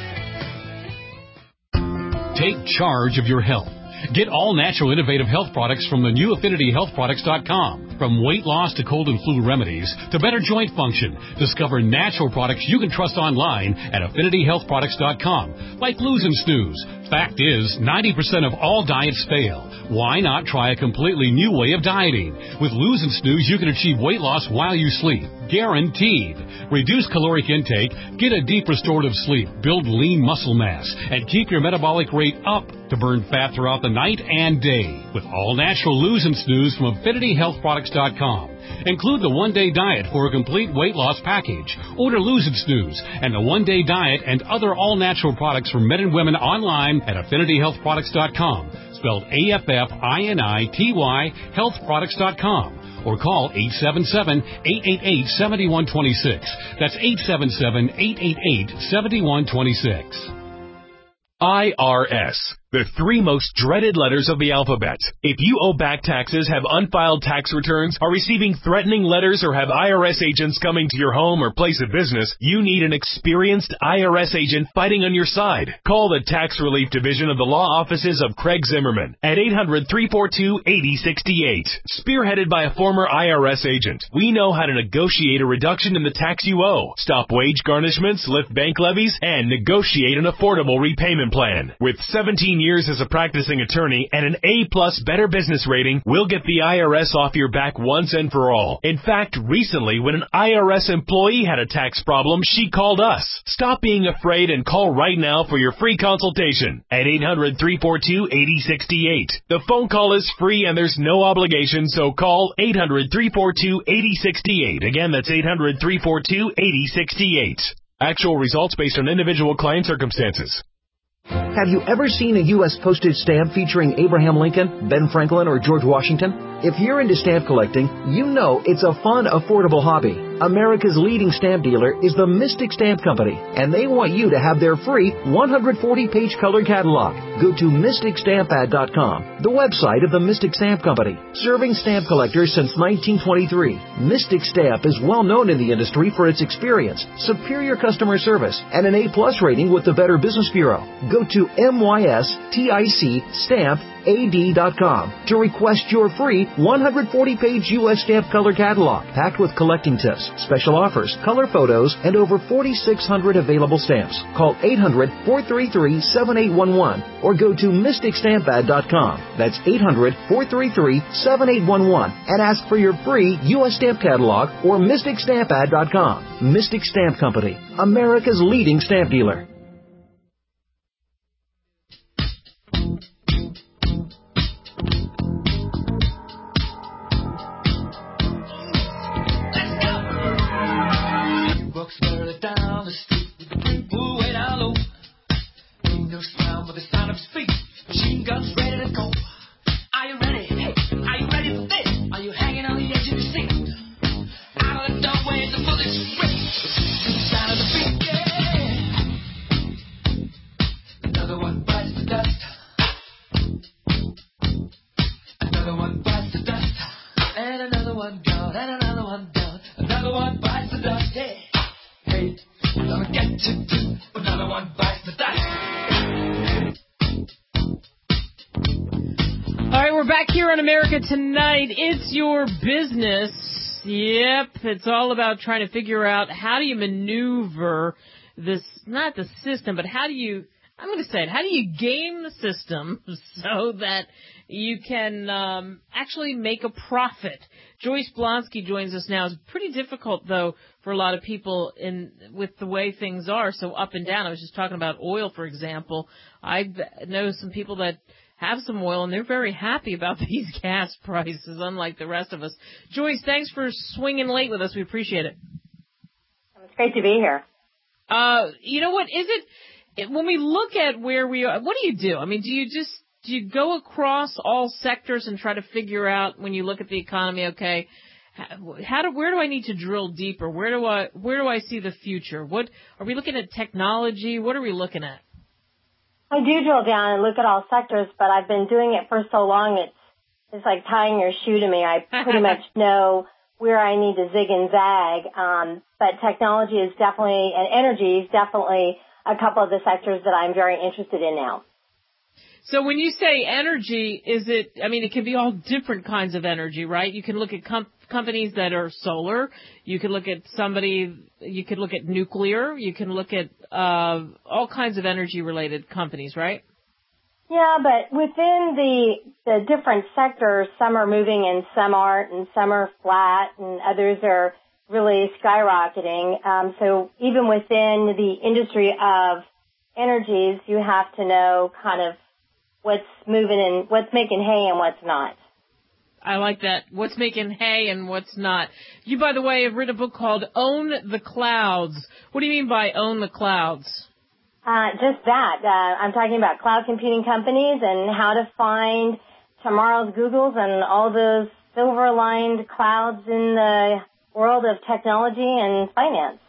Speaker 16: Take charge of your health. Get all natural innovative health products from the new affinity health products dot com. From weight loss to cold and flu remedies to better joint function, discover natural products you can trust online at affinity health products dot com, like Lose and Snooze. Fact is, ninety percent of all diets fail. Why not try a completely new way of dieting? With Lose and Snooze, you can achieve weight loss while you sleep. Guaranteed. Reduce caloric intake, get a deep restorative sleep, build lean muscle mass, and keep your metabolic rate up to burn fat throughout the night and day. With all natural Lose and Snooze from affinity health products dot com. Include the one-day diet for a complete weight loss package. Order Lose and Snooze and the one-day diet and other all-natural products for men and women online at affinity health products dot com. Spelled A F F I N I T Y health products dot com. Or call eight seven seven, eight eight eight, seven one two six. That's eight seven seven, eight eight eight, seven one two six.
Speaker 17: I R S, the three most dreaded letters of the alphabet. If you owe back taxes, have unfiled tax returns, are receiving threatening letters, or have I R S agents coming to your home or place of business, you need an experienced I R S agent fighting on your side. Call the Tax Relief Division of the Law Offices of Craig Zimmerman at eight hundred, three four two, eight zero six eight. Spearheaded by a former I R S agent, we know how to negotiate a reduction in the tax you owe, stop wage garnishments, lift bank levies, and negotiate an affordable repayment plan. With seventeen years as a practicing attorney and an A-plus Better Business rating, we'll get the I R S off your back once and for all. In fact, recently, when an I R S employee had a tax problem, she called us. Stop being afraid and call right now for your free consultation at eight hundred, three four two, eight zero six eight. The phone call is free and there's no obligation, so call eight hundred, three four two, eight zero six eight. Again, that's eight hundred, three four two, eight zero six eight. Actual results based on individual client circumstances.
Speaker 18: Have you ever seen a U S postage stamp featuring Abraham Lincoln, Ben Franklin, or George Washington? If you're into stamp collecting, you know it's a fun, affordable hobby. America's leading stamp dealer is the Mystic Stamp Company, and they want you to have their free one hundred forty page color catalog. Go to mystic stamp ad dot com, the website of the Mystic Stamp Company, serving stamp collectors since nineteen twenty-three. Mystic Stamp is well known in the industry for its experience, superior customer service, and an A-plus rating with the Better Business Bureau. Go to mystic stamp A D dot com to request your free one hundred forty page U S stamp color catalog, packed with collecting tips, special offers, color photos, and over forty-six hundred available stamps. Call eight hundred, four three three, seven eight one one or go to mystic stamp ad dot com. That's eight hundred, four three three, seven eight one one and ask for your free U S stamp catalog or mystic stamp ad dot com. Mystic Stamp Company, America's leading stamp dealer.
Speaker 11: Down the street with the people way down low. Windows down with the sound of his feet. Machine guns ready to go. Are you ready? Hey, are you ready for this? Are you hanging on the edge of your seat? Out of the doorway, the bullets rip. The sound of the beat, yeah. Another one bites the dust. Another one bites the dust. And another one down, and another one down. Another one bites the dust, yeah. Hey, gonna get you too. Another one bites the dust.
Speaker 2: All right, we're back here on America Tonight. It's your business. Yep, it's all about trying to figure out how do you maneuver this, not the system, but how do you, I'm going to say it, how do you game the system so that you can um, actually make a profit? Joyce Blonsky joins us now. It's pretty difficult, though, for a lot of people in with the way things are, so up and down. I was just talking about oil, for example. I know some people that have some oil, and they're very happy about these gas prices, unlike the rest of us. Joyce, thanks for swinging late with us. We appreciate it.
Speaker 19: It's great to be here.
Speaker 2: Uh, you know what? Is it, when we look at where we are, what do you do? I mean, do you just Do you go across all sectors and try to figure out when you look at the economy, okay, how do, where do I need to drill deeper? Where do I, where do I see the future? What, are we looking at technology? What are we looking at?
Speaker 19: I do drill down and look at all sectors, but I've been doing it for so long, it's, it's like tying your shoe to me. I pretty much know where I need to zig and zag. Um, but technology is definitely, and energy is definitely a couple of the sectors that I'm very interested in now.
Speaker 2: So when you say energy, is it, I mean, it can be all different kinds of energy, right? You can look at com- companies that are solar. You can look at somebody, you could look at nuclear. You can look at uh, all kinds of energy-related companies, right?
Speaker 19: Yeah, but within the the different sectors, some are moving and some aren't, and some are flat, and others are really skyrocketing. Um, so even within the industry of energies, you have to know kind of what's moving and what's making hay and what's not.
Speaker 2: I like that. What's making hay and what's not. You, by the way, have written a book called Own the Clouds. What do you mean by Own the Clouds?
Speaker 19: Uh, just that. Uh, I'm talking about cloud computing companies and how to find tomorrow's Googles and all those silver-lined clouds in the world of technology and finance.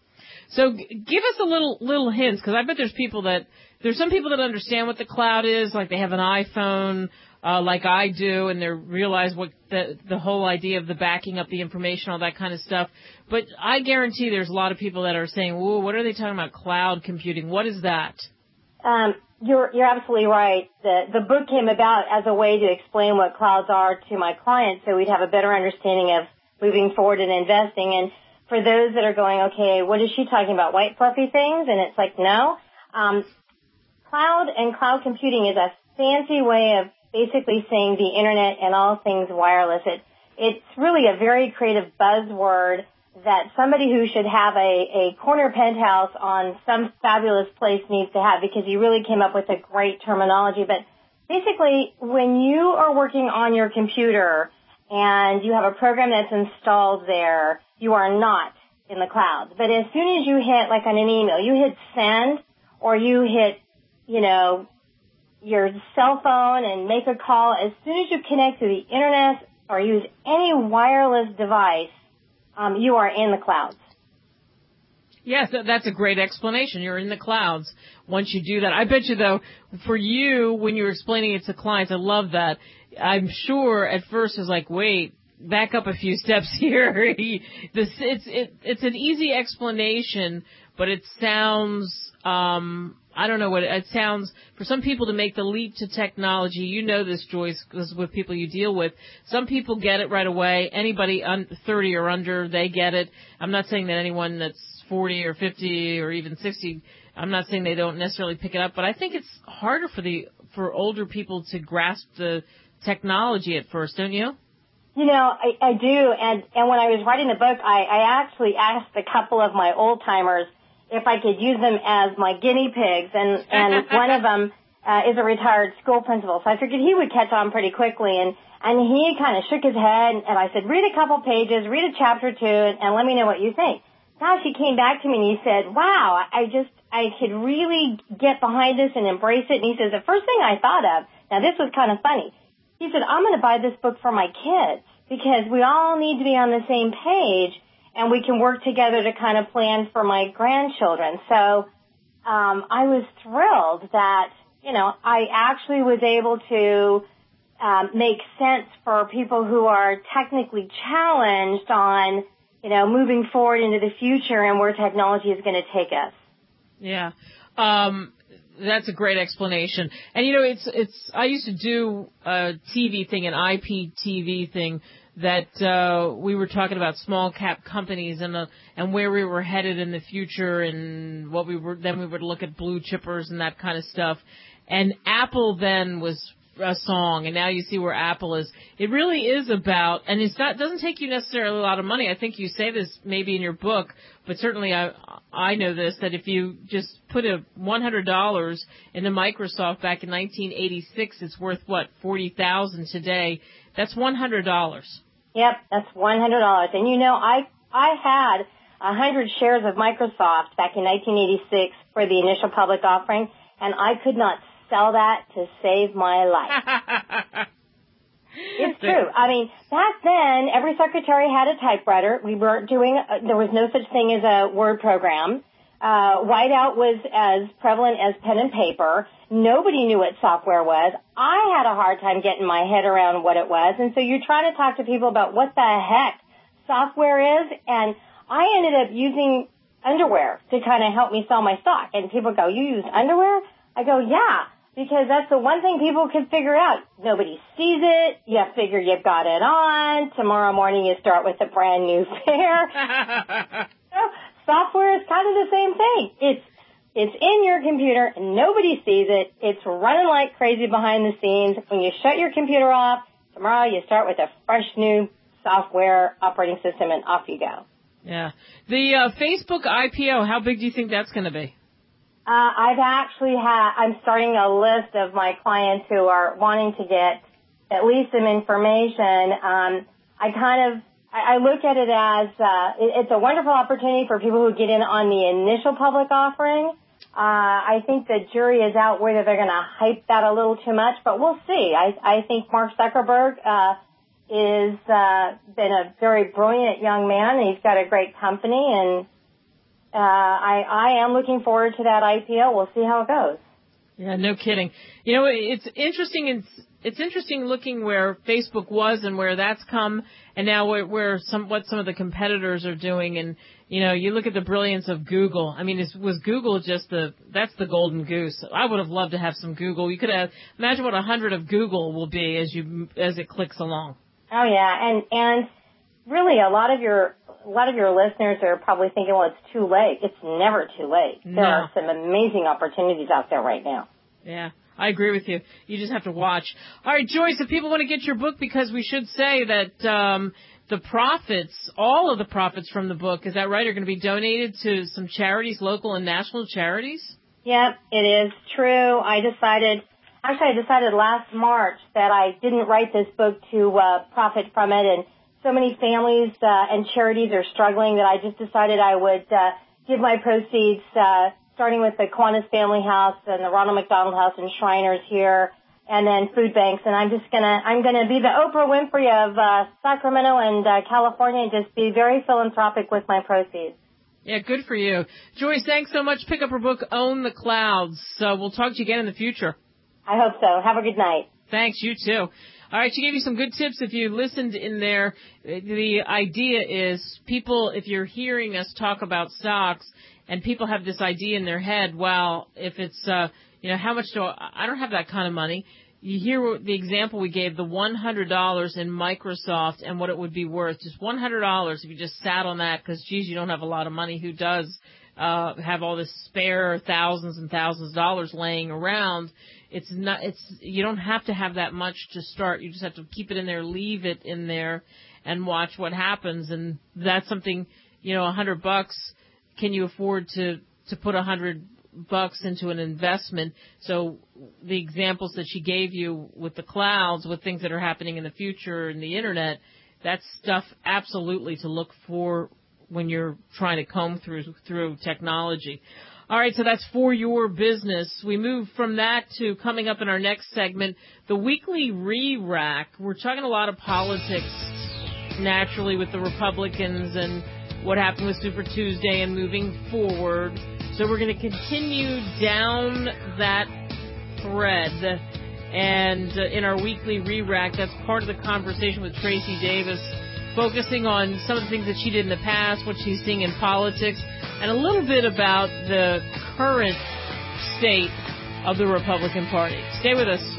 Speaker 2: So g- give us a little little hints, because I bet there's people that, there's some people that understand what the cloud is, like they have an iPhone, uh, like I do, and they realize what the the whole idea of the backing up the information, all that kind of stuff. But I guarantee there's a lot of people that are saying, "Whoa, what are they talking about? Cloud computing? What is that?"
Speaker 19: Um, you're you're absolutely right. The the book came about as a way to explain what clouds are to my clients, so we'd have a better understanding of moving forward and investing. And for those that are going, okay, what is she talking about? White fluffy things? And it's like, no. Um, cloud and cloud computing is a fancy way of basically saying the internet and all things wireless. It, it's really a very creative buzzword that somebody who should have a, a corner penthouse on some fabulous place needs to have, because you really came up with a great terminology. But basically, when you are working on your computer and you have a program that's installed there, you are not in the cloud. But as soon as you hit, like on an email, you hit send, or you hit, you know, your cell phone and make a call, as soon as you connect to the internet or use any wireless device, um, you are in the clouds.
Speaker 2: Yes, that's a great explanation. You're in the clouds once you do that. I bet you, though, for you, when you're explaining it to clients, I love that. I'm sure at first it's like, wait, back up a few steps here. this, it's, it, it's an easy explanation, but it sounds, um, I don't know what it, it sounds, for some people to make the leap to technology. You know this, Joyce, because with people you deal with. Some people get it right away. Anybody un, thirty or under, they get it. I'm not saying that anyone that's forty or fifty or even sixty, I'm not saying they don't necessarily pick it up, but I think it's harder for the for older people to grasp the technology at first, don't you?
Speaker 19: You know, I, I do, and, and when I was writing the book, I, I actually asked a couple of my old-timers if I could use them as my guinea pigs, and, and one of them uh, is a retired school principal, so I figured he would catch on pretty quickly, and, and he kind of shook his head, and I said, read a couple pages, read a chapter or two, and, and let me know what you think. Gosh, he came back to me and he said, wow, I just, I could really get behind this and embrace it. And he says, the first thing I thought of, now this was kind of funny, he said, I'm going to buy this book for my kids because we all need to be on the same page and we can work together to kind of plan for my grandchildren. So um, I was thrilled that, you know, I actually was able to um, make sense for people who are technically challenged on, you know, moving forward into the future and where technology is going to take us.
Speaker 2: Yeah. Um, that's a great explanation. And, you know, it's, it's, I used to do a T V thing, an I P T V thing that, uh, we were talking about small cap companies and, uh, and where we were headed in the future and what we were, then we would look at blue chippers and that kind of stuff. And Apple then was a song, and now you see where Apple is. It really is about, and it's not, doesn't take you necessarily a lot of money. I think you say this maybe in your book, but certainly I, I know this, that if you just put a one hundred dollars into Microsoft back in nineteen eighty-six, it's worth what, forty thousand dollars today. That's one hundred dollars.
Speaker 19: Yep, that's one hundred dollars. And you know, I, I had one hundred shares of Microsoft back in nineteen eighty-six for the initial public offering, and I could not sell that to save my life. It's true. I mean, back then, every secretary had a typewriter. We weren't doing, uh, there was no such thing as a Word program. Uh, whiteout was as prevalent as pen and paper. Nobody knew what software was. I had a hard time getting my head around what it was. And so you're trying to talk to people about what the heck software is. And I ended up using underwear to kind of help me sell my stock. And people go, you use underwear? I go, yeah. because that's the one thing people can figure out. Nobody sees it. You figure you've got it on. Tomorrow morning you start with a brand new pair. So, software is kind of the same thing. It's It's in your computer, and nobody sees it. It's running like crazy behind the scenes. When you shut your computer off, tomorrow you start with a fresh new software operating system, and off you go.
Speaker 2: Yeah. The uh, Facebook I P O, how big do you think that's going to be?
Speaker 19: Uh, I've actually had, I'm starting a list of my clients who are wanting to get at least some information. Um, I kind of, I, I look at it as, uh, it, it's a wonderful opportunity for people who get in on the initial public offering. Uh, I think the jury is out whether they're going to hype that a little too much, but we'll see. I, I think Mark Zuckerberg, uh, is, uh, been a very brilliant young man, and he's got a great company, and, uh, I, I am looking forward to that I P O. We'll see how it goes.
Speaker 2: Yeah, no kidding. You know, it's interesting. It's, it's interesting looking where Facebook was and where that's come, and now where, where some what some of the competitors are doing. And you know, you look at the brilliance of Google. I mean, is, was Google just the that's the golden goose? I would have loved to have some Google. You could have imagine what a hundred of Google will be as you as it clicks along.
Speaker 19: Oh yeah, and and really, a lot of your a lot of your listeners are probably thinking, well, it's too late. It's never too late.
Speaker 2: No.
Speaker 19: There are some amazing opportunities out there right now.
Speaker 2: Yeah, I agree with you. You just have to watch. All right, Joyce, if people want to get your book, because we should say that um, the profits, all of the profits from the book, is that right, are going to be donated to some charities, local and national charities?
Speaker 19: Yep, it is true. I decided, actually I decided last March that I didn't write this book to uh, profit from it, and so many families uh, and charities are struggling that I just decided I would uh, give my proceeds uh starting with the Kiwanis Family House and the Ronald McDonald House and Shriners here, and then food banks. And I'm just gonna, I'm gonna be the Oprah Winfrey of uh, Sacramento and uh, California, and just be very philanthropic with my proceeds.
Speaker 2: Yeah, good for you, Joyce. Thanks so much. Pick up her book, Own the Clouds. So we'll talk to you again in the future.
Speaker 19: I hope so. Have a good night.
Speaker 2: Thanks. You too. All right, she gave you some good tips. If you listened in there, the idea is people, if you're hearing us talk about stocks, and people have this idea in their head, well, if it's, uh, you know, how much do I, I don't have that kind of money. You hear the example we gave, the one hundred dollars in Microsoft and what it would be worth. Just one hundred dollars if you just sat on that because, geez, you don't have a lot of money. Who does uh, have all this spare thousands and thousands of dollars laying around? It's not, it's, you don't have to have that much to start. You just have to keep it in there, leave it in there, and watch what happens. And that's something, you know, a hundred bucks. Can you afford to, to put a hundred bucks into an investment? So the examples that she gave you with the clouds, with things that are happening in the future and the internet, that's stuff absolutely to look for when you're trying to comb through, through technology. All right, so that's for your business. We move from that to coming up in our next segment, the weekly re-rack. We're talking a lot of politics naturally with the Republicans and what happened with Super Tuesday and moving forward. So we're going to continue down that thread. And uh, in our weekly re-rack, that's part of the conversation with Tracy Davis, focusing on some of the things that she did in the past, what she's seeing in politics, and a little bit about the current state of the Republican Party. Stay with us.